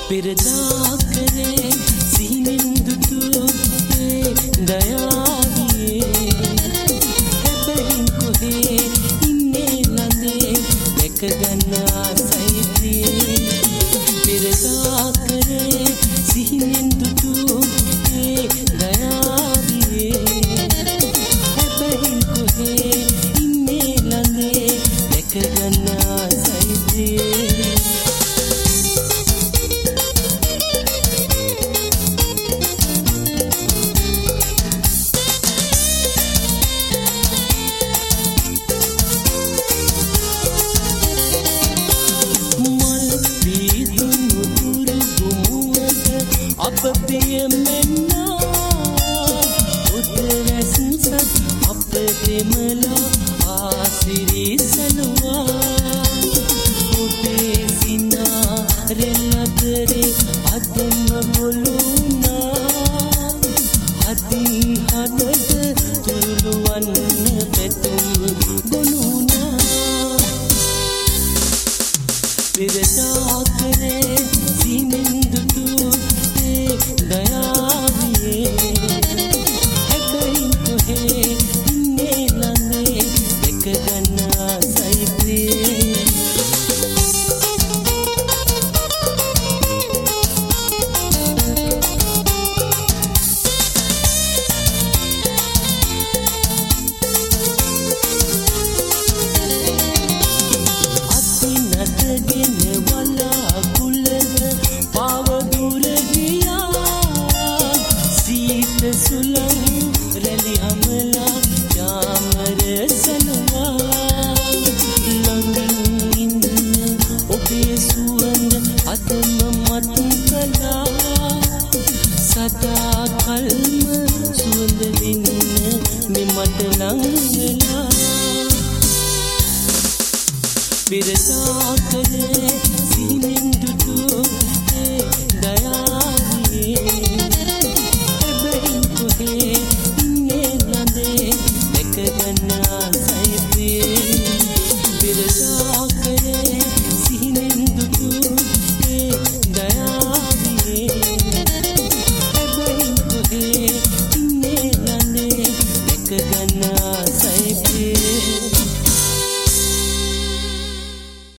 පිරදා කරේ සිහිනෙන් දුටුවේ දයාවියේ හැබැයි කොහේ ඉන්නේ ළඳේ දැක ගන්න ආසයි ප්‍රියේ පිරදා කරේ සිහිනෙන් දුටුවේ දයාවියේ හැබැයි කොහේ ඉන්නේ ළඳේ දැක ගන්න ආසයි ප්‍රියේ අපේ මෙන්නා උදරැසන් සත් අපේ මලා ආසිරි සලවා ඔබේ සිනා රෙල්ලතරේ අදම බොලුනා අදී හදට තුරුවන්න පැතුම් බොනුනා පිරදා කරේ සිහිනෙන් දුටු දයාවියේ හැබැයි කොහේ ඉන්නේ ළඳේ දැක ගන්න ආසයි ප්‍රියේ අතිනතගෙන වලා කුලක පාව දුර සුලං රැලි හමලා යාමර සලවා ළඟින් ඉන්න ඔබේ සුවඳ අදම මත් කළා සදා කල්ම සුවඳ වින්න මෙ මට ලං වෙලා පිරදා කරේ